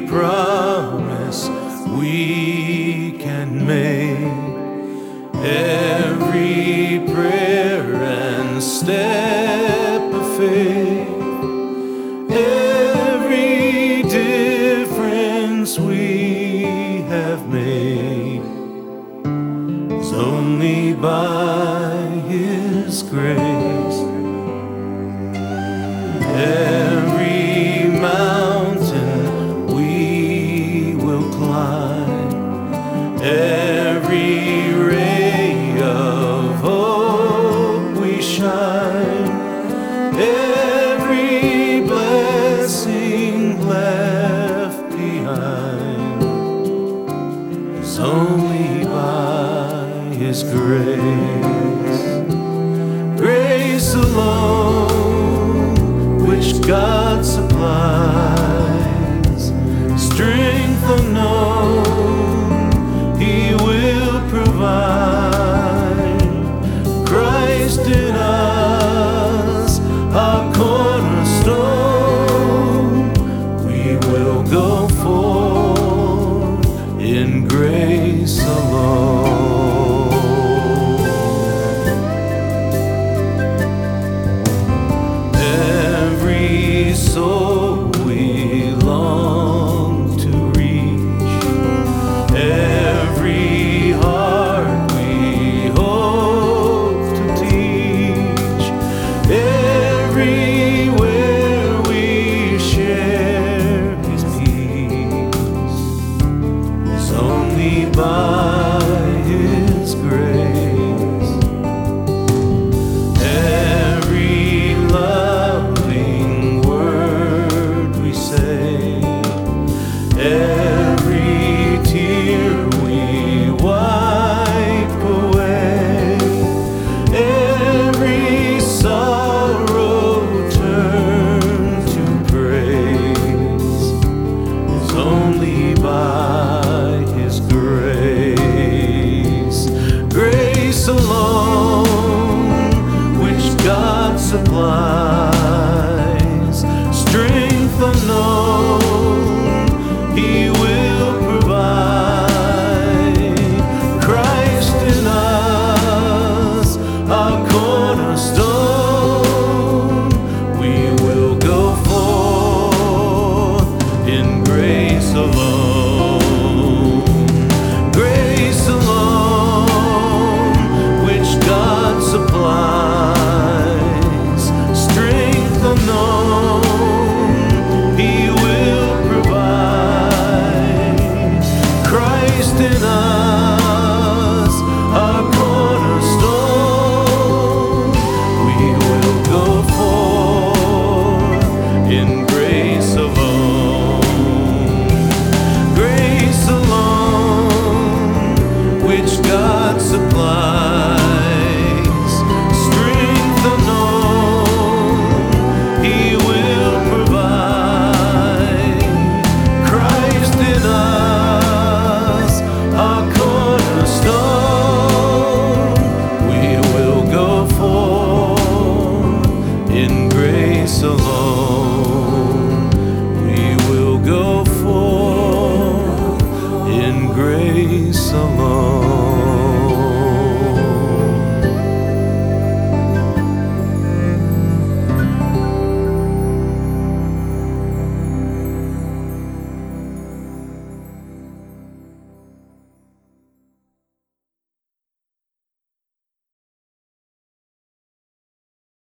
promise we can make, every prayer and step of faith, every difference we have made is only by His grace. Every mountain we will climb, every ray of hope we shine, every blessing left behind is only by His grace. Grace alone, which God supplies, strength unknown He will provide. Christ in us, our cornerstone, we will go forth in grace alone. Soul we long to reach, every heart we hope to teach, everywhere we share His peace is only by His grace. Every loving every tear we wipe away, every sorrow turn to praise is only by His grace. Grace alone, which God supplies, strength unknown He will provide. Christ in us, our cornerstone, we will go forth in grace alone. Grace alone, which God supplies, strength unknown He will provide. Christ in us, our cornerstone, we will go forth in grace alone. Grace alone, which God supplies, strength unknown He will provide. Christ in us, our cornerstone, we will go forth in grace alone. We will go forth in grace alone.